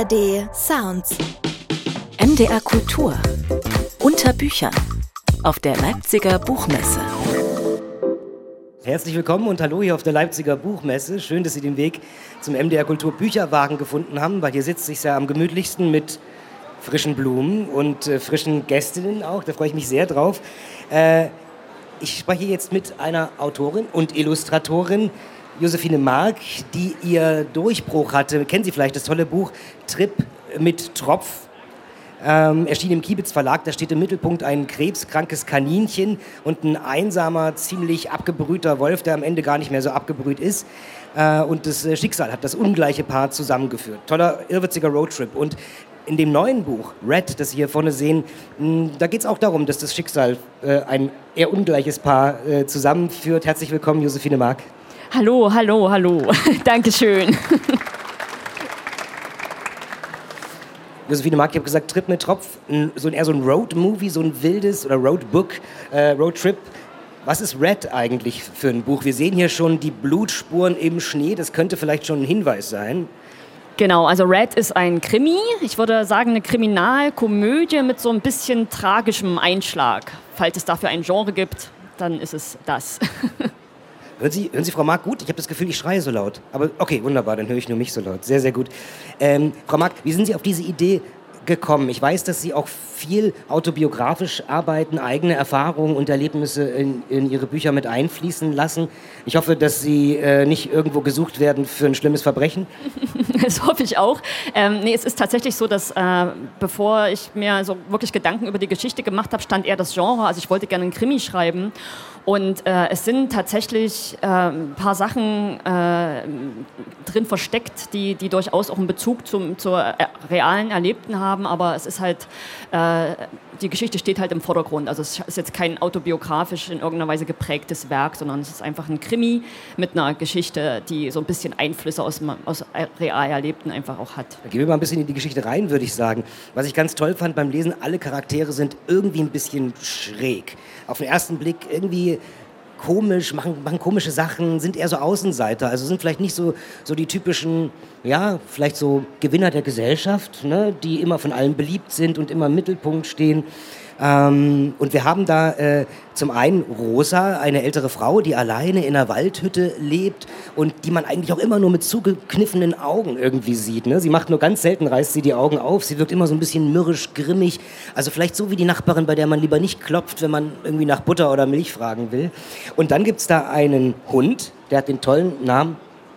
ARD Sounds. MDR Kultur. Unter Büchern. Auf der Leipziger Buchmesse. Herzlich willkommen und hallo hier auf der Leipziger Buchmesse. Schön, dass Sie den Weg zum MDR Kultur Bücherwagen gefunden haben, weil hier sitzt sich ja am gemütlichsten mit frischen Blumen und frischen Gästinnen auch. Da freue ich mich sehr drauf. Ich spreche jetzt mit einer Autorin und Illustratorin, Josephine Mark, die ihr Durchbruch hatte. Kennen Sie vielleicht das tolle Buch Trip mit Tropf? Erschien im Kibitz Verlag. Da steht im Mittelpunkt ein krebskrankes Kaninchen und ein einsamer, ziemlich abgebrühter Wolf, der am Ende gar nicht mehr so abgebrüht ist. Und das Schicksal hat das ungleiche Paar zusammengeführt. Toller, irrwitziger Roadtrip. Und in dem neuen Buch, Red, das Sie hier vorne sehen, da geht es auch darum, dass das Schicksal ein eher ungleiches Paar zusammenführt. Herzlich willkommen, Josephine Mark. Hallo, hallo, hallo. Dankeschön. Josephine Mark, ich habe gesagt, Trip mit Tropf, eher so ein Road-Movie, so ein wildes oder Roadbook, Roadtrip. Was ist Red eigentlich für ein Buch? Wir sehen hier schon die Blutspuren im Schnee, das könnte vielleicht schon ein Hinweis sein. Genau, also Red ist ein Krimi, ich würde sagen eine Kriminalkomödie mit so ein bisschen tragischem Einschlag. Falls es dafür ein Genre gibt, dann ist es das. Hören Sie, Frau Mark, gut? Ich habe das Gefühl, ich schreie so laut. Aber okay, wunderbar, dann höre ich nur mich so laut. Sehr, sehr gut. Frau Mark, wie sind Sie auf diese Idee gekommen? Ich weiß, dass Sie auch viel autobiografisch arbeiten, eigene Erfahrungen und Erlebnisse in Ihre Bücher mit einfließen lassen. Ich hoffe, dass Sie nicht irgendwo gesucht werden für ein schlimmes Verbrechen. Das hoffe ich auch. Nee, es ist tatsächlich so, dass bevor ich mir so wirklich Gedanken über die Geschichte gemacht habe, stand eher das Genre. Also ich wollte gerne einen Krimi schreiben. Und es sind tatsächlich ein paar Sachen drin versteckt, die durchaus auch einen Bezug zur realen Erlebten haben. Aber es ist halt, die Geschichte steht halt im Vordergrund. Also es ist jetzt kein autobiografisch in irgendeiner Weise geprägtes Werk, sondern es ist einfach ein Krimi mit einer Geschichte, die so ein bisschen Einflüsse aus real Erlebten einfach auch hat. Da gehen wir mal ein bisschen in die Geschichte rein, würde ich sagen. Was ich ganz toll fand beim Lesen, alle Charaktere sind irgendwie ein bisschen schräg. Auf den ersten Blick irgendwie komisch, machen komische Sachen, sind eher so Außenseiter, also sind vielleicht nicht so die typischen, ja, vielleicht so Gewinner der Gesellschaft, ne, die immer von allen beliebt sind und immer im Mittelpunkt stehen. Und wir haben da zum einen Rosa, eine ältere Frau, die alleine in einer Waldhütte lebt und die man eigentlich auch immer nur mit zugekniffenen Augen irgendwie sieht. Ne? Sie macht nur ganz selten, reißt sie die Augen auf. Sie wirkt immer so ein bisschen mürrisch, grimmig. Also vielleicht so wie die Nachbarin, bei der man lieber nicht klopft, wenn man irgendwie nach Butter oder Milch fragen will. Und dann gibt es da einen Hund, der hat den tollen Namen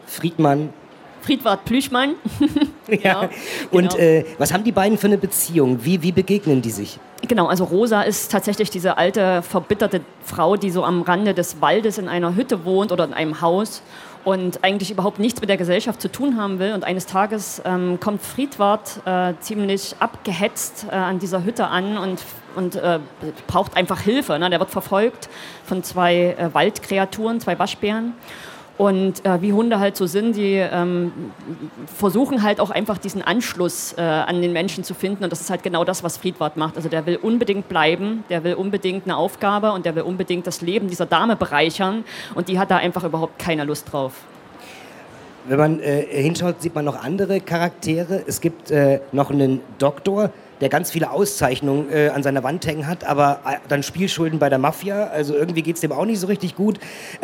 Friedwart Plüschmann. Ja. Und was haben die beiden für eine Beziehung? Wie begegnen die sich? Genau, also Rosa ist tatsächlich diese alte, verbitterte Frau, die so am Rande des Waldes in einer Hütte wohnt oder in einem Haus und eigentlich überhaupt nichts mit der Gesellschaft zu tun haben will. Und eines Tages kommt Friedwart ziemlich abgehetzt an dieser Hütte an und braucht einfach Hilfe. Ne? Der wird verfolgt von zwei Waldkreaturen, zwei Waschbären. Und wie Hunde halt so sind, die versuchen halt auch einfach diesen Anschluss an den Menschen zu finden. Und das ist halt genau das, was Friedwart macht. Also der will unbedingt bleiben, der will unbedingt eine Aufgabe und der will unbedingt das Leben dieser Dame bereichern. Und die hat da einfach überhaupt keine Lust drauf. Wenn man hinschaut, sieht man noch andere Charaktere. Es gibt noch einen Doktor, der ganz viele Auszeichnungen an seiner Wand hängen hat, aber dann Spielschulden bei der Mafia, also irgendwie geht es dem auch nicht so richtig gut.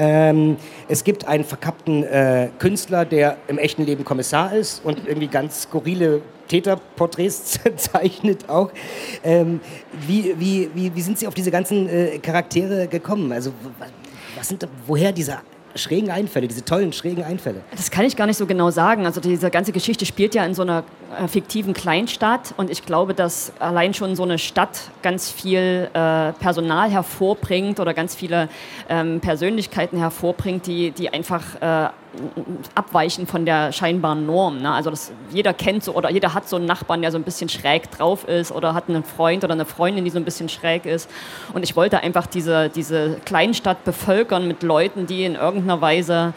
Es gibt einen verkappten Künstler, der im echten Leben Kommissar ist und irgendwie ganz skurrile Täterporträts zeichnet auch. Wie sind Sie auf diese ganzen Charaktere gekommen? Also woher diese schrägen Einfälle, diese tollen schrägen Einfälle? Das kann ich gar nicht so genau sagen. Also diese ganze Geschichte spielt ja in so einer fiktiven Kleinstadt und ich glaube, dass allein schon so eine Stadt ganz viel Personal hervorbringt oder ganz viele Persönlichkeiten hervorbringt, die einfach abweichen von der scheinbaren Norm. Ne? Also jeder kennt so oder jeder hat so einen Nachbarn, der so ein bisschen schräg drauf ist oder hat einen Freund oder eine Freundin, die so ein bisschen schräg ist. Und ich wollte einfach diese Kleinstadt bevölkern mit Leuten, die in irgendeiner Weise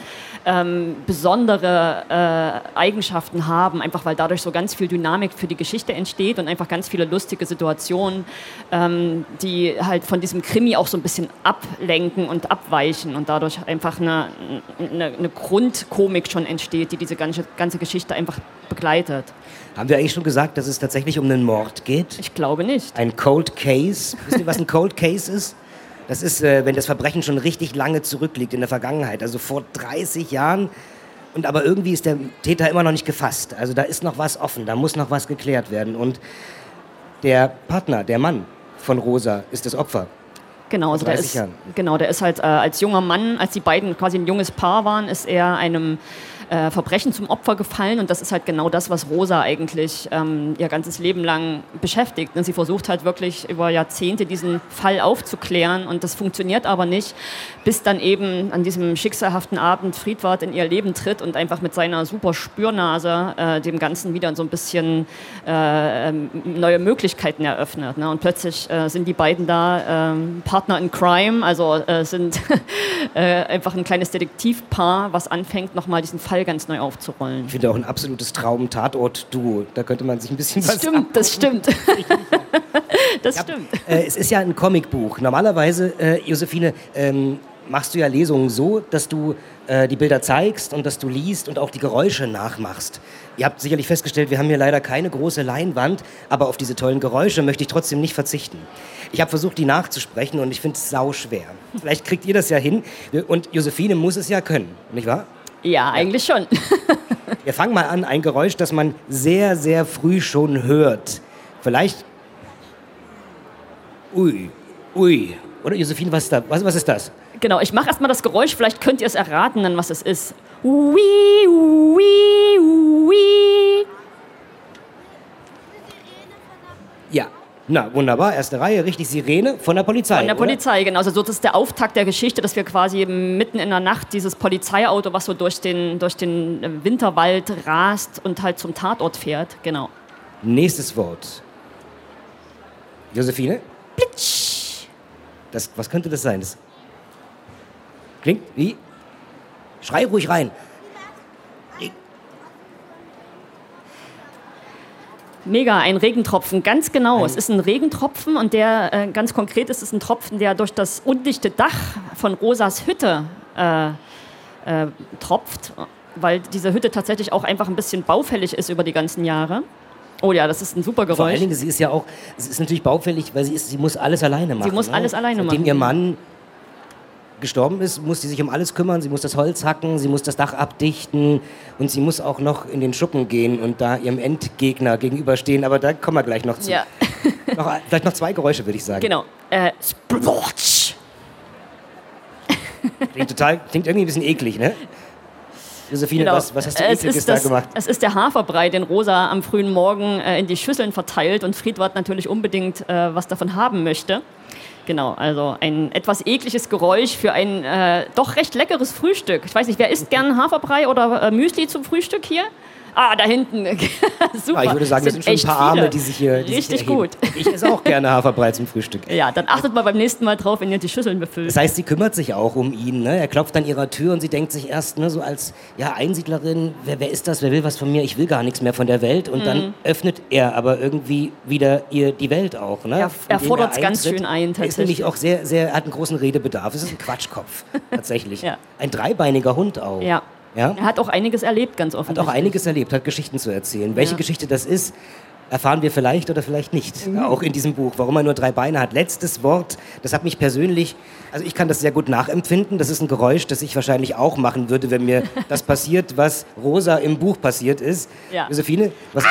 besondere Eigenschaften haben, einfach weil dadurch so ganz viel Dynamik für die Geschichte entsteht und einfach ganz viele lustige Situationen, die halt von diesem Krimi auch so ein bisschen ablenken und abweichen und dadurch einfach eine Grundkomik schon entsteht, die diese ganze Geschichte einfach begleitet. Haben wir eigentlich schon gesagt, dass es tatsächlich um einen Mord geht? Ich glaube nicht. Ein Cold Case. Wisst ihr, was ein Cold Case ist? Das ist, wenn das Verbrechen schon richtig lange zurückliegt in der Vergangenheit, also vor 30 Jahren. Und aber irgendwie ist der Täter immer noch nicht gefasst. Also da ist noch was offen, da muss noch was geklärt werden. Und der Partner, der Mann von Rosa, ist das Opfer. Genau, also der ist halt als junger Mann, als die beiden quasi ein junges Paar waren, ist er einem Verbrechen zum Opfer gefallen und das ist halt genau das, was Rosa eigentlich ihr ganzes Leben lang beschäftigt. Sie versucht halt wirklich über Jahrzehnte diesen Fall aufzuklären und das funktioniert aber nicht, bis dann eben an diesem schicksalhaften Abend Friedwart in ihr Leben tritt und einfach mit seiner super Spürnase dem Ganzen wieder so ein bisschen neue Möglichkeiten eröffnet. Ne? Und plötzlich sind die beiden da Partner in Crime, also sind einfach ein kleines Detektivpaar, was anfängt, nochmal diesen Fall ganz neu aufzurollen. Ich finde auch ein absolutes Traum-Tatort-Duo. Da könnte man sich ein bisschen was abgucken. Das stimmt. Das stimmt. Es ist ja ein Comicbuch. Normalerweise, Josephine, machst du ja Lesungen so, dass du die Bilder zeigst und dass du liest und auch die Geräusche nachmachst. Ihr habt sicherlich festgestellt, wir haben hier leider keine große Leinwand, aber auf diese tollen Geräusche möchte ich trotzdem nicht verzichten. Ich habe versucht, die nachzusprechen und ich finde es sauschwer. Vielleicht kriegt ihr das ja hin und Josephine muss es ja können, nicht wahr? Ja, eigentlich schon. Wir fangen mal an, ein Geräusch, das man sehr, sehr früh schon hört. Vielleicht... Ui. Oder Josephine, was ist das? Was ist das? Genau, ich mache erstmal das Geräusch, vielleicht könnt ihr es erraten, dann was es ist. Ui, ui, ui. Ja, na wunderbar, erste Reihe, richtig, Sirene von der Polizei. Von der Polizei, genau. Also das ist der Auftakt der Geschichte, dass wir quasi mitten in der Nacht dieses Polizeiauto, was so durch den Winterwald rast und halt zum Tatort fährt, genau. Nächstes Wort. Josephine? Plitsch. Was könnte das sein? Das klingt wie? Schrei ruhig rein. Mega, ein Regentropfen, ganz genau. Es ist ein Regentropfen und der, ganz konkret ist es ein Tropfen, der durch das undichte Dach von Rosas Hütte tropft, weil diese Hütte tatsächlich auch einfach ein bisschen baufällig ist über die ganzen Jahre. Oh ja, das ist ein super Geräusch. Vor allen Dingen, sie ist natürlich baufällig, weil sie muss alles alleine machen. Sie muss alles alleine machen. Seitdem ihr Mann gestorben ist, muss sie sich um alles kümmern. Sie muss das Holz hacken, sie muss das Dach abdichten und sie muss auch noch in den Schuppen gehen und da ihrem Endgegner gegenüberstehen. Aber da kommen wir gleich noch zu. Ja. Vielleicht noch 2 Geräusche, würde ich sagen. Genau. Splotsch. Klingt irgendwie ein bisschen eklig, ne? Josephine, genau. was hast du Ekliges da gemacht? Es ist der Haferbrei, den Rosa am frühen Morgen in die Schüsseln verteilt und Friedwart natürlich unbedingt was davon haben möchte. Genau, also ein etwas ekliges Geräusch für ein doch recht leckeres Frühstück. Ich weiß nicht, wer isst gern Haferbrei oder Müsli zum Frühstück hier? Ah, da hinten. Super. Ich würde sagen, das sind schon ein paar Arme, die sich hier richtig gut. Ich esse auch gerne Haferbrei zum Frühstück. Ja, dann achtet mal beim nächsten Mal drauf, wenn ihr die Schüsseln befüllt. Das heißt, sie kümmert sich auch um ihn. Ne? Er klopft an ihrer Tür und sie denkt sich erst, ne, so als Einsiedlerin, wer ist das, wer will was von mir, ich will gar nichts mehr von der Welt. Und dann öffnet er aber irgendwie wieder ihr die Welt auch. Ne? Er fordert es ganz schön ein, tatsächlich. Er ist nämlich auch hat einen großen Redebedarf. Es ist ein Quatschkopf, tatsächlich. Ja. Ein dreibeiniger Hund auch. Ja. Ja? Er hat auch einiges erlebt, ganz offensichtlich. Hat auch einiges erlebt, hat Geschichten zu erzählen. Welche Geschichte das ist, erfahren wir vielleicht oder vielleicht nicht. Auch in diesem Buch, warum er nur 3 Beine hat. Letztes Wort, das hat mich persönlich, also ich kann das sehr gut nachempfinden. Das ist ein Geräusch, das ich wahrscheinlich auch machen würde, wenn mir das passiert, was Rosa im Buch passiert ist. Ja. Josephine,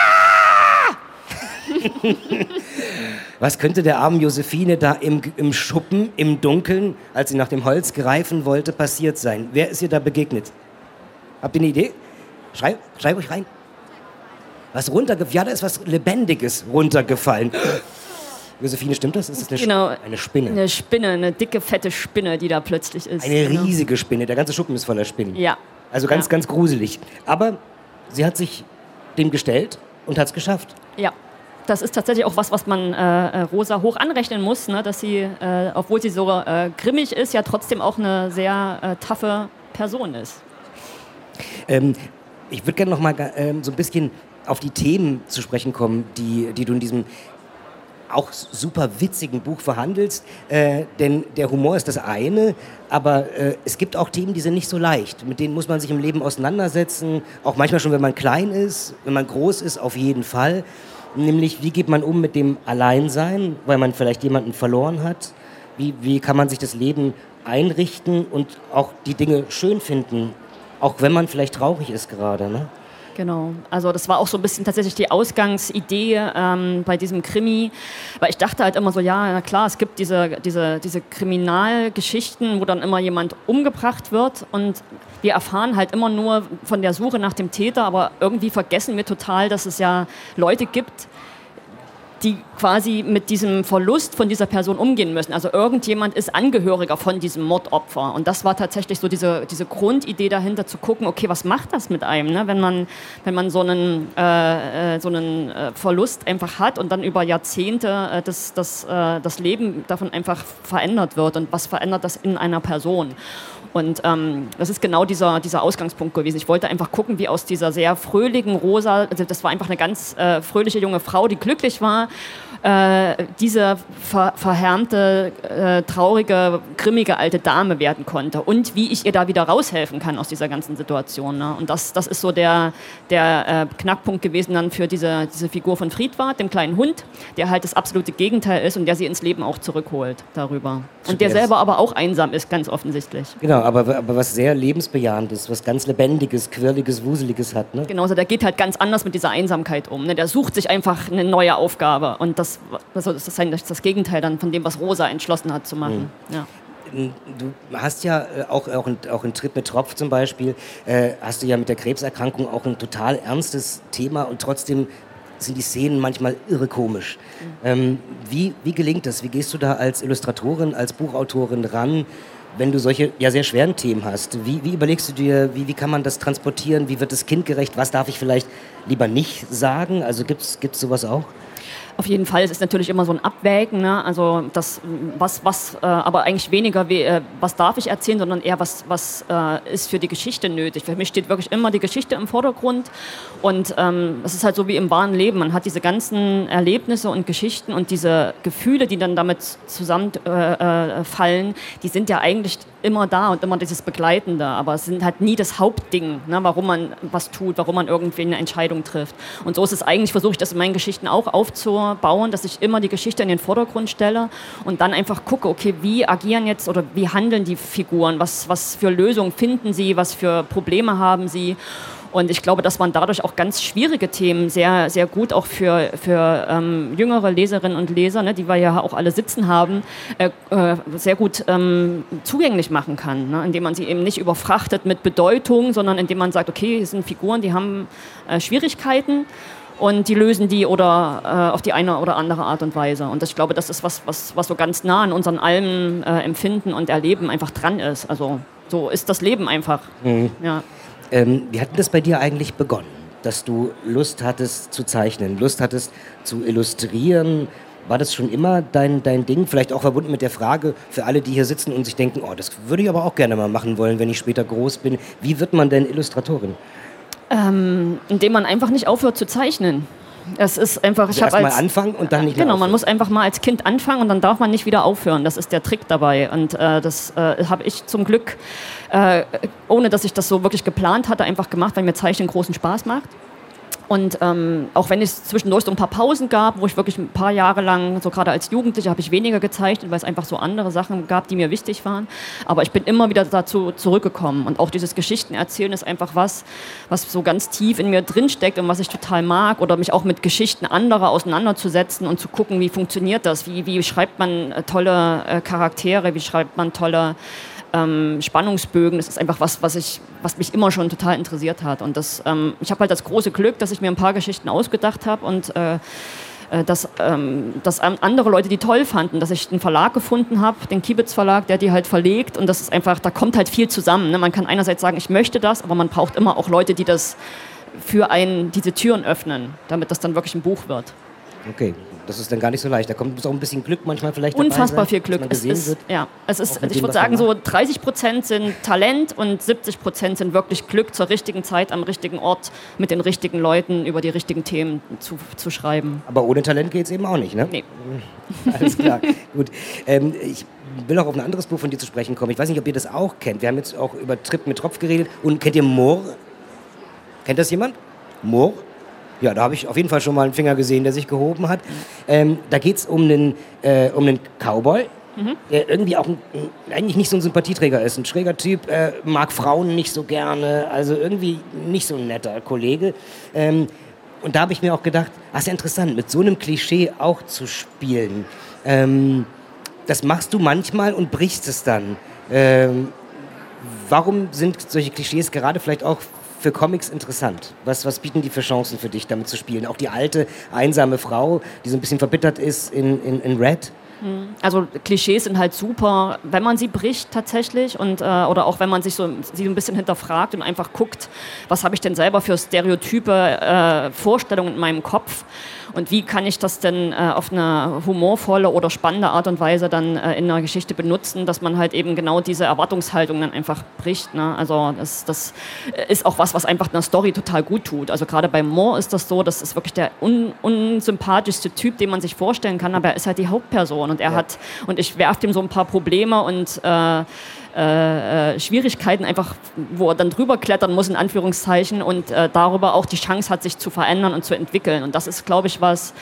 was könnte der armen Josephine da im Schuppen, im Dunkeln, als sie nach dem Holz greifen wollte, passiert sein? Wer ist ihr da begegnet? Habt ihr eine Idee? Schrei ruhig rein. Was runtergefallen? Ja, da ist was Lebendiges runtergefallen. Josephine, stimmt das? Ist das eine Spinne? Eine Spinne, eine dicke, fette Spinne, die da plötzlich ist. Eine riesige Spinne. Der ganze Schuppen ist voller Spinnen. Ja. Also ganz gruselig. Aber sie hat sich dem gestellt und hat es geschafft. Ja. Das ist tatsächlich auch was man Rosa hoch anrechnen muss, ne? Dass sie, obwohl sie so grimmig ist, ja trotzdem auch eine sehr taffe Person ist. Ich würde gerne noch mal so ein bisschen auf die Themen zu sprechen kommen, die du in diesem auch super witzigen Buch verhandelst, denn der Humor ist das eine, aber es gibt auch Themen, die sind nicht so leicht. Mit denen muss man sich im Leben auseinandersetzen, auch manchmal schon, wenn man klein ist, wenn man groß ist, auf jeden Fall. Nämlich, wie geht man um mit dem Alleinsein, weil man vielleicht jemanden verloren hat? Wie kann man sich das Leben einrichten und auch die Dinge schön finden, auch wenn man vielleicht traurig ist gerade, ne? Genau, also das war auch so ein bisschen tatsächlich die Ausgangsidee bei diesem Krimi, weil ich dachte halt immer so, ja, na klar, es gibt diese Kriminalgeschichten, wo dann immer jemand umgebracht wird und wir erfahren halt immer nur von der Suche nach dem Täter, aber irgendwie vergessen wir total, dass es ja Leute gibt, die quasi mit diesem Verlust von dieser Person umgehen müssen. Also irgendjemand ist Angehöriger von diesem Mordopfer. Und das war tatsächlich so diese Grundidee dahinter, zu gucken, okay, was macht das mit einem, ne? Wenn man so einen Verlust einfach hat und dann über Jahrzehnte das Leben davon einfach verändert wird. Und was verändert das in einer Person? Und das ist genau dieser Ausgangspunkt gewesen. Ich wollte einfach gucken, wie aus dieser sehr fröhlichen Rosa, also das war einfach eine ganz fröhliche junge Frau, die glücklich war, diese verhärmte, traurige, grimmige alte Dame werden konnte und wie ich ihr da wieder raushelfen kann aus dieser ganzen Situation. Ne? Und das ist so der Knackpunkt gewesen dann für diese Figur von Friedwart, dem kleinen Hund, der halt das absolute Gegenteil ist und der sie ins Leben auch zurückholt darüber. Und der selber aber auch einsam ist, ganz offensichtlich. Genau, aber was sehr lebensbejahendes, was ganz Lebendiges, Quirliges, Wuseliges hat. Ne? Genau, also der geht halt ganz anders mit dieser Einsamkeit um. Ne? Der sucht sich einfach eine neue Aufgabe und das ist das Gegenteil dann von dem, was Rosa entschlossen hat zu machen. Ja. Du hast ja auch in Tritt mit Tropf zum Beispiel, hast du ja mit der Krebserkrankung auch ein total ernstes Thema und trotzdem sind die Szenen manchmal irre komisch. Wie gelingt das? Wie gehst du da als Illustratorin, als Buchautorin ran, wenn du solche ja sehr schweren Themen hast? Wie überlegst du dir, wie kann man das transportieren? Wie wird es kindgerecht? Was darf ich vielleicht lieber nicht sagen? Also gibt's sowas auch? Auf jeden Fall, es ist natürlich immer so ein Abwägen, ne? Also das, aber eigentlich weniger, was darf ich erzählen, sondern eher, was ist für die Geschichte nötig. Für mich steht wirklich immer die Geschichte im Vordergrund und es ist halt so wie im wahren Leben. Man hat diese ganzen Erlebnisse und Geschichten und diese Gefühle, die dann damit zusammenfallen, die sind ja eigentlich immer da und immer dieses Begleitende, aber es sind halt nie das Hauptding, ne, warum man was tut, warum man irgendwie eine Entscheidung trifft. Und so ist es eigentlich, versuche ich das in meinen Geschichten auch aufzubauen, dass ich immer die Geschichte in den Vordergrund stelle und dann einfach gucke, okay, wie agieren jetzt oder wie handeln die Figuren, was für Lösungen finden sie, was für Probleme haben sie. Und ich glaube, dass man dadurch auch ganz schwierige Themen sehr, sehr gut auch für jüngere Leserinnen und Leser, ne, die wir ja auch alle sitzen haben, sehr gut zugänglich machen kann, ne, indem man sie eben nicht überfrachtet mit Bedeutung, sondern indem man sagt, okay, es sind Figuren, die haben Schwierigkeiten und die lösen die oder auf die eine oder andere Art und Weise. Und ich glaube, das ist was so ganz nah an unseren allem Empfinden und Erleben einfach dran ist. Also so ist das Leben einfach. Mhm. Ja. Wie hat denn das bei dir eigentlich begonnen, dass du Lust hattest zu zeichnen, Lust hattest zu illustrieren? War das schon immer dein Ding? Vielleicht auch verbunden mit der Frage für alle, die hier sitzen und sich denken, oh, das würde ich aber auch gerne mal machen wollen, wenn ich später groß bin. Wie wird man denn Illustratorin? Indem man einfach nicht aufhört zu zeichnen. Es ist einfach, also erst mal anfangen und dann nicht mehr Genau, aufhören. Man muss einfach mal als Kind anfangen und dann darf man nicht wieder aufhören. Das ist der Trick dabei. Und das habe ich zum Glück, ohne dass ich das so wirklich geplant hatte, einfach gemacht, weil mir Zeichnen großen Spaß macht. Und auch wenn es zwischendurch so ein paar Pausen gab, wo ich wirklich ein paar Jahre lang, so gerade als Jugendliche, habe ich weniger gezeichnet, weil es einfach so andere Sachen gab, die mir wichtig waren. Aber ich bin immer wieder dazu zurückgekommen. Und auch dieses Geschichtenerzählen ist einfach was so ganz tief in mir drinsteckt und was ich total mag. Oder mich auch mit Geschichten anderer auseinanderzusetzen und zu gucken, wie funktioniert das? Wie schreibt man tolle Charaktere? Wie schreibt man tolle Spannungsbögen? Das ist einfach was mich immer schon total interessiert hat. Und ich habe halt das große Glück, dass ich mir ein paar Geschichten ausgedacht habe und dass andere Leute die toll fanden, dass ich einen Verlag gefunden habe, den Kibitz Verlag, der die halt verlegt, und das ist einfach, da kommt halt viel zusammen. Ne? Man kann einerseits sagen, ich möchte das, aber man braucht immer auch Leute, die das für einen diese Türen öffnen, damit das dann wirklich ein Buch wird. Okay, Das ist dann gar nicht so leicht. Da kommt auch ein bisschen Glück manchmal vielleicht dabei Unfassbar sein, viel Glück. dass man gesehen wird. Ja, es ist, Auch mit ich dem, würde was man sagen, so macht. 30% sind Talent und 70% sind wirklich Glück, zur richtigen Zeit, am richtigen Ort, mit den richtigen Leuten über die richtigen Themen zu schreiben. Aber ohne Talent geht es eben auch nicht, ne? Nee. Alles klar, gut. Ich will auch auf ein anderes Buch von dir zu sprechen kommen. Ich weiß nicht, ob ihr das auch kennt. Wir haben jetzt auch über Trip mit Tropf geredet. Und kennt ihr Moor? Kennt das jemand? Moor? Ja, da habe ich auf jeden Fall schon mal einen Finger gesehen, der sich gehoben hat. Da geht es um einen Cowboy, der irgendwie auch eigentlich nicht so ein Sympathieträger ist. Ein schräger Typ, mag Frauen nicht so gerne, also irgendwie nicht so ein netter Kollege. Und da habe ich mir auch gedacht, ist ja interessant, mit so einem Klischee auch zu spielen. Das machst du manchmal und brichst es dann. Warum sind solche Klischees gerade vielleicht auch für Comics interessant? Was bieten die für Chancen für dich, damit zu spielen? Auch die alte, einsame Frau, die so ein bisschen verbittert ist in Red? Also Klischees sind halt super, wenn man sie bricht tatsächlich und oder auch wenn man sie so ein bisschen hinterfragt und einfach guckt, was habe ich denn selber für stereotype Vorstellungen in meinem Kopf und wie kann ich das denn auf eine humorvolle oder spannende Art und Weise dann in einer Geschichte benutzen, dass man halt eben genau diese Erwartungshaltung dann einfach bricht. Ne? Also das ist auch was einfach einer Story total gut tut. Also gerade bei Moore ist das so, das ist wirklich der unsympathischste Typ, den man sich vorstellen kann, aber er ist halt die Hauptperson und und ich werfe ihm so ein paar Probleme und Schwierigkeiten einfach, wo er dann drüber klettern muss, in Anführungszeichen, und darüber auch die Chance hat, sich zu verändern und zu entwickeln. Und das ist, glaube ich, was,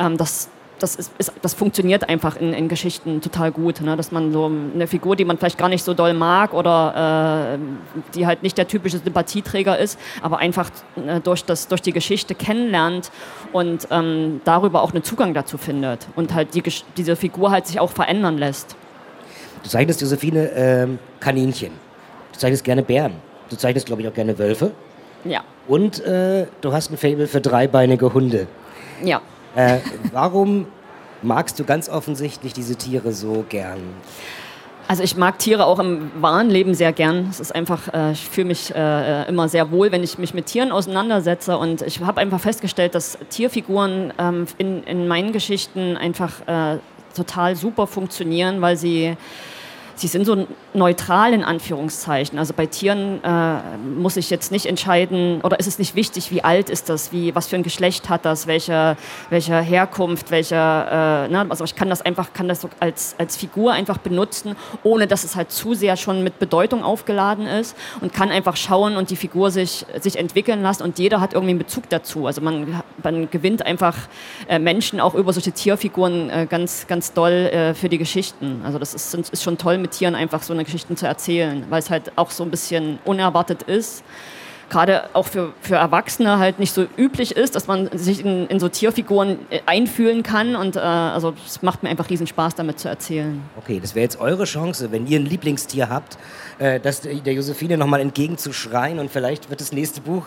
das funktioniert einfach in Geschichten total gut, ne? Dass man so eine Figur, die man vielleicht gar nicht so doll mag oder die halt nicht der typische Sympathieträger ist, aber einfach durch die Geschichte kennenlernt und darüber auch einen Zugang dazu findet und halt diese Figur halt sich auch verändern lässt. Du zeichnest, Josephine, Kaninchen. Du zeichnest gerne Bären. Du zeichnest, glaube ich, auch gerne Wölfe. Ja. Und du hast ein Faible für dreibeinige Hunde. Ja. Warum magst du ganz offensichtlich diese Tiere so gern? Also ich mag Tiere auch im wahren Leben sehr gern. Es ist einfach, ich fühle mich immer sehr wohl, wenn ich mich mit Tieren auseinandersetze. Und ich habe einfach festgestellt, dass Tierfiguren in meinen Geschichten einfach total super funktionieren, weil sie sind so neutral in Anführungszeichen. Also bei Tieren muss ich jetzt nicht entscheiden, oder ist es nicht wichtig, wie alt ist das, was für ein Geschlecht hat das, welche Herkunft, also ich kann das so als Figur einfach benutzen, ohne dass es halt zu sehr schon mit Bedeutung aufgeladen ist und kann einfach schauen und die Figur sich entwickeln lassen und jeder hat irgendwie einen Bezug dazu. Also man gewinnt einfach Menschen auch über solche Tierfiguren ganz, ganz doll für die Geschichten. Also das ist schon toll, mit Tieren einfach so eine Geschichte zu erzählen, weil es halt auch so ein bisschen unerwartet ist. Gerade auch für Erwachsene halt nicht so üblich ist, dass man sich in so Tierfiguren einfühlen kann und also es macht mir einfach riesen Spaß, damit zu erzählen. Okay, das wäre jetzt eure Chance, wenn ihr ein Lieblingstier habt, das der Josephine nochmal entgegenzuschreien und vielleicht wird das nächste Buch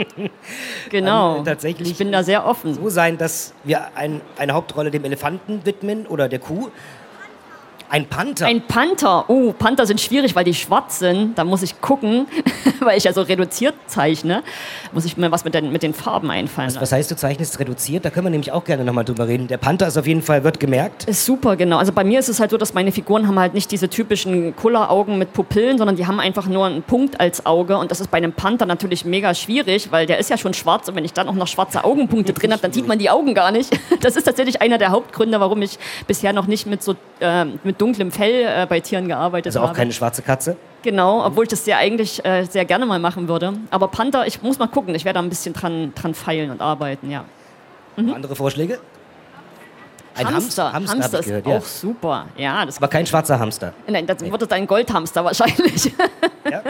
genau. Tatsächlich ich bin da sehr offen. So sein, dass wir eine Hauptrolle dem Elefanten widmen oder der Kuh. Ein Panther. Ein Panther. Panther sind schwierig, weil die schwarz sind. Da muss ich gucken, weil ich ja so reduziert zeichne, muss ich mir was mit den Farben einfallen lassen. Was heißt, du zeichnest reduziert? Da können wir nämlich auch gerne nochmal drüber reden. Der Panther ist auf jeden Fall, wird gemerkt. Ist super, genau. Also bei mir ist es halt so, dass meine Figuren haben halt nicht diese typischen Kulleraugen mit Pupillen, sondern die haben einfach nur einen Punkt als Auge. Und das ist bei einem Panther natürlich mega schwierig, weil der ist ja schon schwarz. Und wenn ich dann auch noch schwarze Augenpunkte drin habe, dann sieht man die Augen gar nicht. Das ist tatsächlich einer der Hauptgründe, warum ich bisher noch nicht mit dunklem Fell bei Tieren gearbeitet habe. Also auch keine schwarze Katze? Genau, obwohl ich das eigentlich sehr gerne mal machen würde. Aber Panther, ich muss mal gucken, ich werde da ein bisschen dran feilen und arbeiten, ja. Andere Vorschläge? Ein Hamster Hamster ist gehört, auch ja. super. Ja, das Aber kein schwarzer Hamster. Nein, das wird es ein Goldhamster wahrscheinlich. Ja?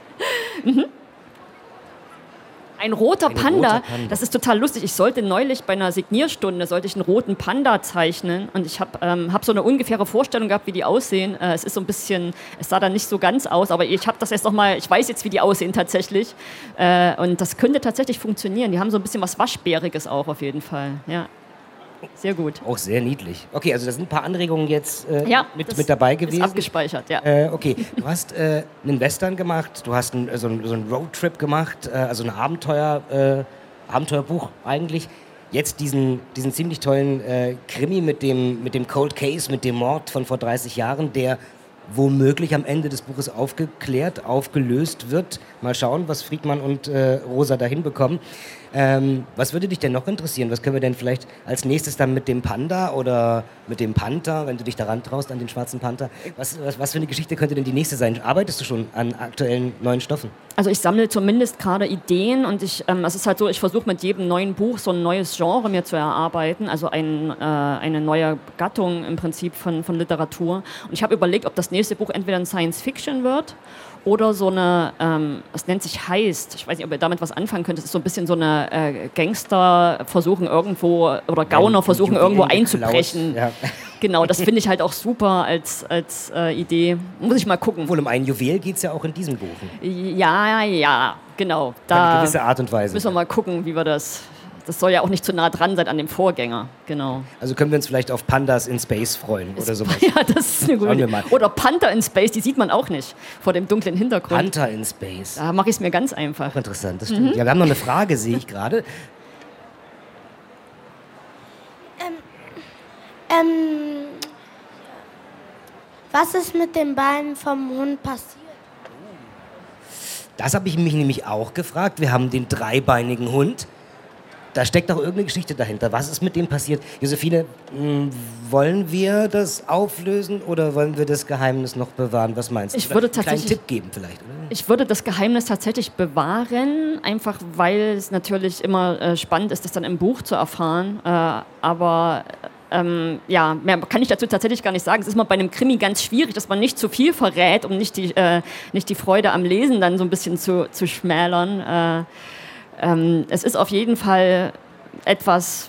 Ein roter Ein Panda, roter Panda, das ist total lustig. Ich sollte neulich bei einer Signierstunde einen roten Panda zeichnen und ich hab so eine ungefähre Vorstellung gehabt, wie die aussehen. Es ist so ein bisschen, es sah dann nicht so ganz aus, aber ich habe das jetzt nochmal, ich weiß jetzt, wie die aussehen tatsächlich und das könnte tatsächlich funktionieren. Die haben so ein bisschen was Waschbäriges auch auf jeden Fall, ja. Sehr gut. Auch sehr niedlich. Okay, also da sind ein paar Anregungen jetzt mit dabei gewesen. Ist abgespeichert, ja. Okay, du hast einen Western gemacht, du hast so einen Roadtrip gemacht, also ein Abenteuerbuch eigentlich. jetzt diesen ziemlich tollen Krimi mit dem Cold Case, mit dem Mord von vor 30 Jahren, der womöglich am Ende des Buches aufgelöst wird. Mal schauen, was Friedmann und Rosa da hinbekommen. Was würde dich denn noch interessieren? Was können wir denn vielleicht als nächstes dann mit dem Panda oder mit dem Panther, wenn du dich daran traust, an den schwarzen Panther? Was für eine Geschichte könnte denn die nächste sein? Arbeitest du schon an aktuellen neuen Stoffen? Also ich sammle zumindest gerade Ideen und es ist halt so, ich versuche mit jedem neuen Buch so ein neues Genre mir zu erarbeiten, also eine neue Gattung im Prinzip von Literatur. Und ich habe überlegt, ob das nächste Buch entweder ein Science-Fiction wird oder so eine, es nennt sich Heist, ich weiß nicht, ob ihr damit was anfangen könnt, es ist so ein bisschen so eine Gangster versuchen irgendwo, oder Gauner versuchen irgendwo einzubrechen. Ja. Genau, das finde ich halt auch super als Idee. Muss ich mal gucken. Wohl um ein Juwel geht es ja auch in diesem Buch. Ja, genau. Da eine gewisse Art und Weise. Müssen wir mal gucken, wie wir das soll ja auch nicht zu nah dran sein an dem Vorgänger, genau. Also können wir uns vielleicht auf Pandas in Space freuen oder sowas. Ja, das ist eine gute Idee. Oder Panther in Space, die sieht man auch nicht vor dem dunklen Hintergrund. Panther in Space. Da mache ich es mir ganz einfach. Auch interessant, das stimmt. Ja, wir haben noch eine Frage, sehe ich gerade. Was ist mit den Beinen vom Hund passiert? Das habe ich mich nämlich auch gefragt. Wir haben den dreibeinigen Hund. Da steckt doch irgendeine Geschichte dahinter. Was ist mit dem passiert? Josephine, wollen wir das auflösen oder wollen wir das Geheimnis noch bewahren? Was meinst du? Ich würde tatsächlich einen kleinen Tipp geben vielleicht, oder? Ich würde das Geheimnis tatsächlich bewahren, einfach weil es natürlich immer spannend ist, das dann im Buch zu erfahren. Aber mehr kann ich dazu tatsächlich gar nicht sagen. Es ist mal bei einem Krimi ganz schwierig, dass man nicht zu viel verrät, um nicht die Freude am Lesen dann so ein bisschen zu schmälern. Es ist auf jeden Fall etwas,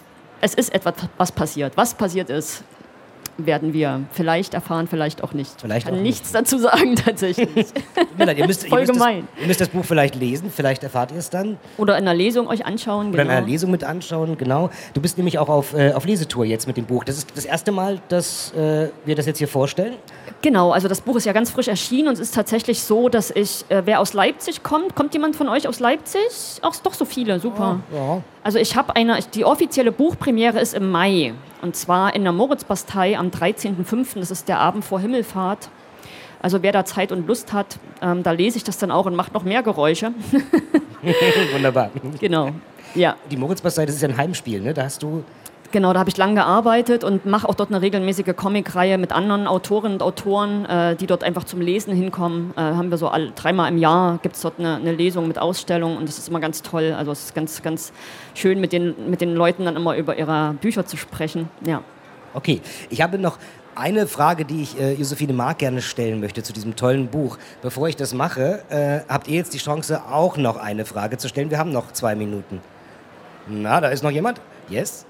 was passiert. Was passiert ist, werden wir vielleicht erfahren, vielleicht auch nicht. Ich kann nichts dazu sagen, tatsächlich. Ihr müsst das Buch vielleicht lesen, vielleicht erfahrt ihr es dann. Oder in einer Lesung euch anschauen. Oder in einer Lesung mit anschauen, genau. Du bist nämlich auch auf Lesetour jetzt mit dem Buch. Das ist das erste Mal, dass wir das jetzt hier vorstellen? Genau, also das Buch ist ja ganz frisch erschienen und es ist tatsächlich so, dass wer aus Leipzig kommt jemand von euch aus Leipzig? Ach, doch so viele, super. Ja. Also ich habe die offizielle Buchpremiere ist im Mai und zwar in der Moritzbastei am 13.05., das ist der Abend vor Himmelfahrt. Also wer da Zeit und Lust hat, da lese ich das dann auch und macht noch mehr Geräusche. Wunderbar. Genau, ja. Die Moritzbastei, das ist ja ein Heimspiel, ne? Da hast du... Genau, da habe ich lange gearbeitet und mache auch dort eine regelmäßige Comicreihe mit anderen Autorinnen und Autoren, die dort einfach zum Lesen hinkommen. Haben wir so 3-mal im Jahr, gibt es dort eine Lesung mit Ausstellung und das ist immer ganz toll. Also es ist ganz, ganz schön, mit den Leuten dann immer über ihre Bücher zu sprechen. Ja. Okay, ich habe noch eine Frage, die ich Josephine Mark gerne stellen möchte zu diesem tollen Buch. Bevor ich das mache, habt ihr jetzt die Chance, auch noch eine Frage zu stellen. Wir haben noch 2 Minuten. Na, da ist noch jemand? Yes?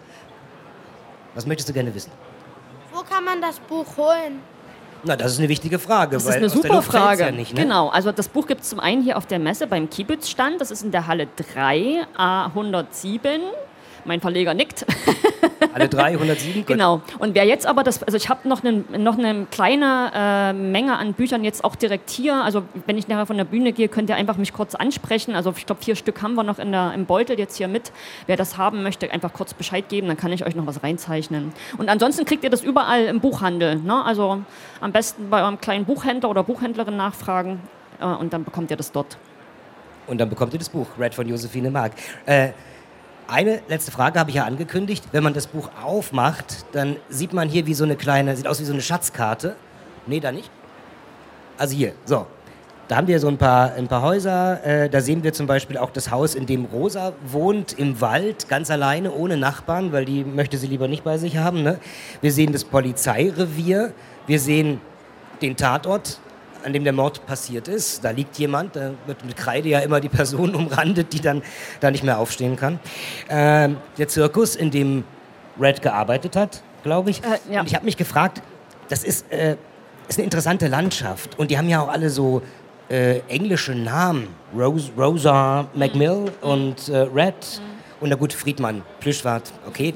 Was möchtest du gerne wissen? Wo kann man das Buch holen? Na, das ist eine wichtige Frage. Das ist eine super Frage. Ja nicht, ne? Genau, also das Buch gibt es zum einen hier auf der Messe beim Kiebitz-Stand. Das ist in der Halle 3, A107. Mein Verleger nickt. Alle 307? Genau. Und wer jetzt aber ich habe noch eine kleine Menge an Büchern jetzt auch direkt hier. Also wenn ich nachher von der Bühne gehe, könnt ihr einfach mich kurz ansprechen. Also ich glaube 4 Stück haben wir noch im Beutel jetzt hier mit. Wer das haben möchte, einfach kurz Bescheid geben, dann kann ich euch noch was reinzeichnen. Und ansonsten kriegt ihr das überall im Buchhandel. Ne? Also am besten bei eurem kleinen Buchhändler oder Buchhändlerin nachfragen und dann bekommt ihr das dort. Und dann bekommt ihr das Buch, Red von Josephine Mark. Eine letzte Frage habe ich ja angekündigt. Wenn man das Buch aufmacht, dann sieht man hier sieht aus wie so eine Schatzkarte. Nee, da nicht. Also hier, so. Da haben wir so ein paar Häuser. Da sehen wir zum Beispiel auch das Haus, in dem Rosa wohnt, im Wald, ganz alleine, ohne Nachbarn, weil die möchte sie lieber nicht bei sich haben. Ne? Wir sehen das Polizeirevier. Wir sehen den Tatort, an dem der Mord passiert ist. Da liegt jemand, da wird mit Kreide ja immer die Person umrandet, die dann da nicht mehr aufstehen kann. Der Zirkus, in dem Red gearbeitet hat, glaube ich. Ja. Und ich habe mich gefragt, das ist eine interessante Landschaft. Und die haben ja auch alle so englische Namen. Rosa McMill und Red. Und na gut, Friedmann, Plüschwart, okay.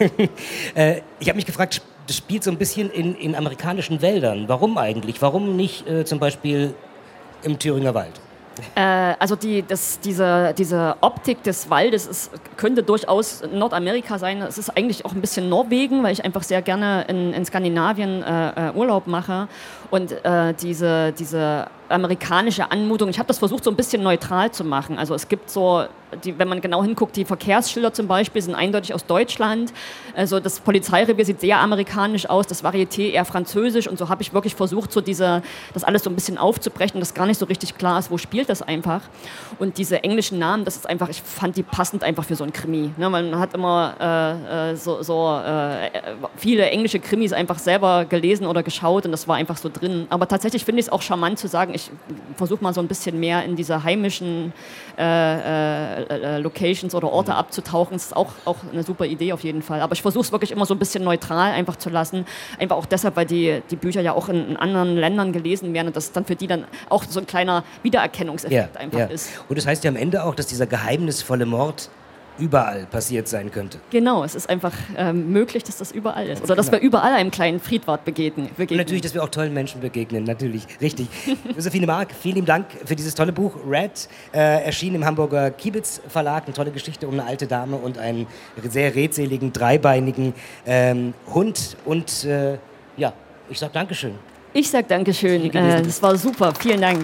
Ich habe mich gefragt, das spielt so ein bisschen in amerikanischen Wäldern. Warum eigentlich? Warum nicht zum Beispiel im Thüringer Wald? Also diese Optik des Waldes könnte durchaus Nordamerika sein. Es ist eigentlich auch ein bisschen Norwegen, weil ich einfach sehr gerne in Skandinavien Urlaub mache. Und diese amerikanische Anmutung, ich habe das versucht, so ein bisschen neutral zu machen. Also es gibt so, wenn man genau hinguckt, die Verkehrsschilder zum Beispiel sind eindeutig aus Deutschland. Also das Polizeirevier sieht sehr amerikanisch aus, das Varieté eher französisch. Und so habe ich wirklich versucht, so das alles so ein bisschen aufzubrechen, dass gar nicht so richtig klar ist, wo spielt das einfach. Und diese englischen Namen, das ist einfach, ich fand die passend einfach für so ein Krimi. Ne? Man hat immer viele englische Krimis einfach selber gelesen oder geschaut und das war einfach so drin. Aber tatsächlich finde ich es auch charmant zu sagen, ich versuche mal so ein bisschen mehr in diese heimischen Locations oder Orte abzutauchen. Das ist auch eine super Idee auf jeden Fall. Aber ich versuche es wirklich immer so ein bisschen neutral einfach zu lassen. Einfach auch deshalb, weil die Bücher ja auch in anderen Ländern gelesen werden und das dann für die dann auch so ein kleiner Wiedererkennungseffekt einfach ist. Und das heißt ja am Ende auch, dass dieser geheimnisvolle Mord überall passiert sein könnte. Genau, es ist einfach möglich, dass das überall ist. Oder dass wir überall einem kleinen Friedwart begegnen. Und natürlich, dass wir auch tollen Menschen begegnen, natürlich, richtig. Josephine Mark, vielen lieben Dank für dieses tolle Buch. Red, erschienen im Hamburger Kibitz Verlag. Eine tolle Geschichte um eine alte Dame und einen sehr redseligen, dreibeinigen Hund. Und ich sage Dankeschön. Ich sage Dankeschön. Das war super. Vielen Dank.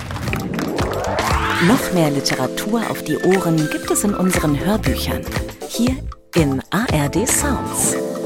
Noch mehr Literatur auf die Ohren gibt es in unseren Hörbüchern. Hier in ARD Sounds.